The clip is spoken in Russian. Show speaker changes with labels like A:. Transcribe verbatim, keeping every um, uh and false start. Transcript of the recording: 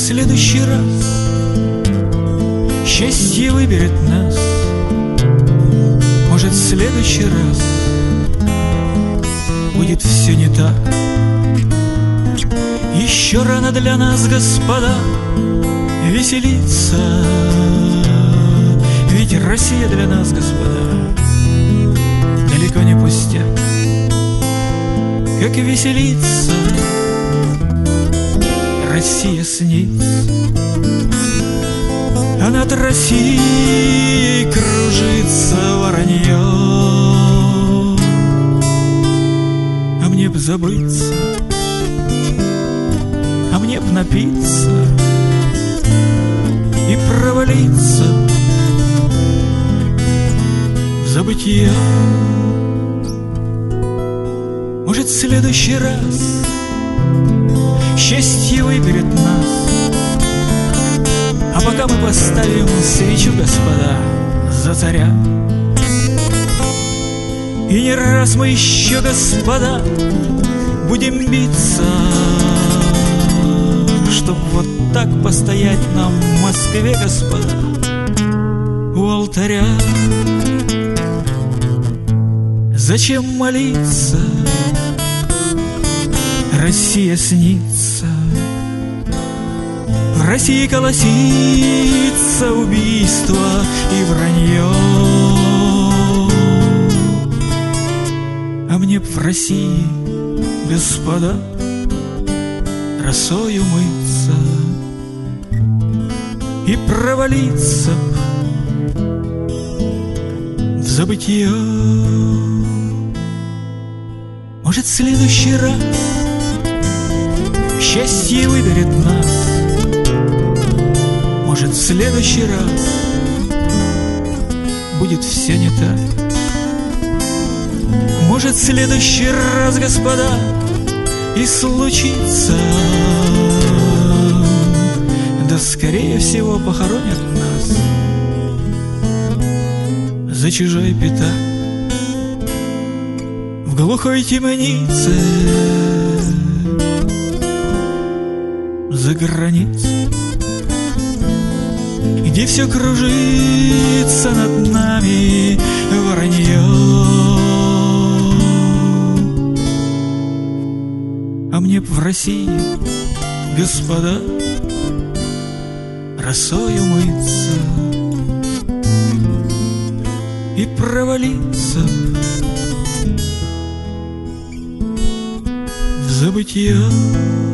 A: следующий раз счастье выберет нас. Может, в следующий раз будет все не так. Еще рано для нас, господа, веселиться. Ведь Россия для нас, господа, далеко не пустяк. Как веселиться, Россия снится, а над Россией кружится воронье. А мне б забыться, а мне б напиться и провалиться в забытье. Может, в следующий раз счастье выберет нас. А пока мы поставим свечу, господа, за царя. И не раз мы еще, господа, будем биться, чтоб вот так постоять нам в Москве, господа, у алтаря. Зачем молиться? Россия снится. В России колосится убийство и вранье. А мне б в России, господа, росою мыться и провалиться в забытье. Может, в следующий раз счастье выберет нас. Может, в следующий раз будет все не так. Может, в следующий раз, господа, и случится. Да скорее всего похоронят нас за чужой пятак в глухой темнице за границей, где все кружится над нами воронье. А мне б в России, господа, росою мыться и провалиться в забытье.